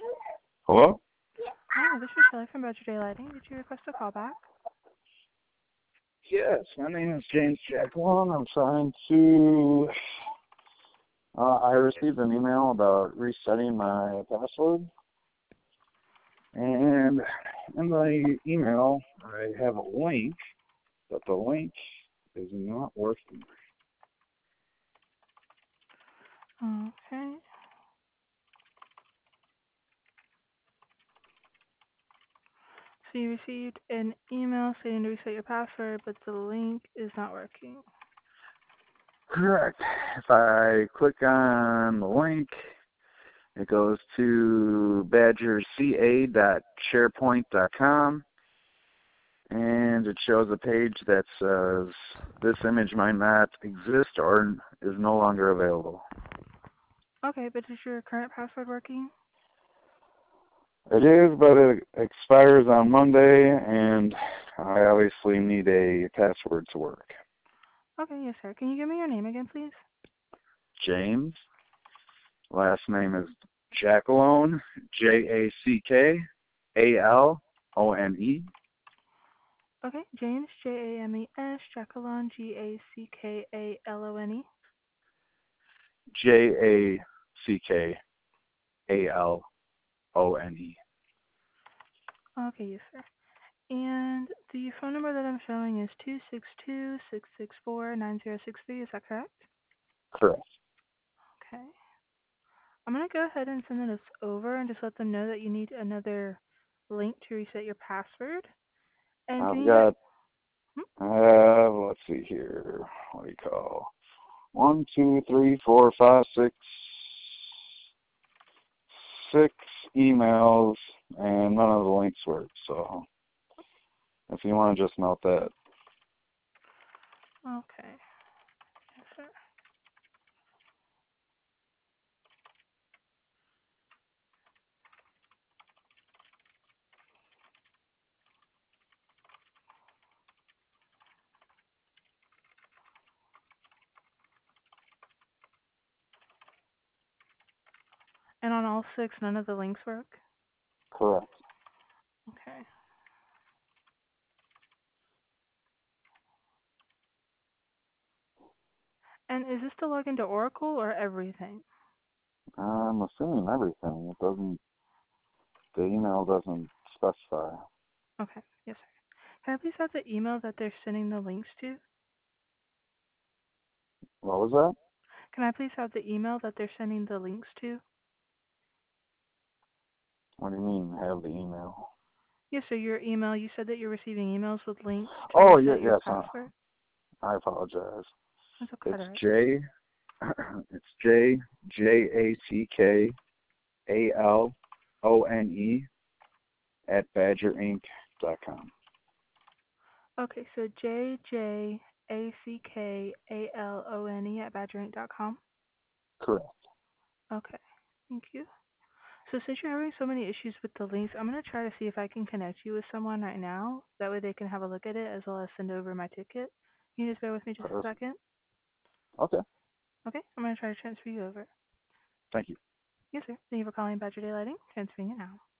Hello? Hi, this is Shelly from Badger Daylighting. Did you request a call back? Yes, my name is James Jacqueline. I'm trying to, I received an email about resetting my password. And in the email, I have a link, but the link is not working. Okay. So you received an email saying to reset your password, but the link is not working. Correct. If I click on the link, it goes to badgerca.sharepoint.com, and it shows a page that says this image might not exist or is no longer available. Okay, but is your current password working? It is, but it expires on Monday, and I obviously need a password to work. Okay, yes, sir. Can you give me your name again, please? James. Last name is Jackalone, Jackalone. Okay, James, James, Jackalone, Jackalone. Jackalone. Okay, yes, sir. And the phone number that I'm showing is 262-664-9063. Is that correct? Correct. Okay. I'm going to go ahead and send this over and just let them know that you need another link to reset your password. And can I've you get... got, let's see here, what do you call, 1, 2, 3, 4, 5, 6 emails, and none of the links work. So if you want to just note that. Okay. Yes, sir. And on all six, none of the links work? Correct. Okay. And is this to log into Oracle or everything? I'm assuming everything. The email doesn't specify. Okay. Yes, sir. Can I please have the email that they're sending the links to? What was that? Can I please have the email that they're sending the links to? What do you mean, have the email? Yes, sir. Your email. You said that you're receiving emails with links to Oh, yeah, reset your yes. password. I apologize. That's okay. It's All right. it's JACKALONE @badgerinc.com. Okay, so JJACKALONE at badgerinc.com. Correct. Okay, thank you. So since you're having so many issues with the links, I'm going to try to see if I can connect you with someone right now. That way they can have a look at it as well as send over my ticket. Can you just bear with me just a Perfect. second? Okay. Okay, I'm going to try to transfer you over. Thank you. Yes, sir. Thank you for calling Badger Daylighting. Transferring it now.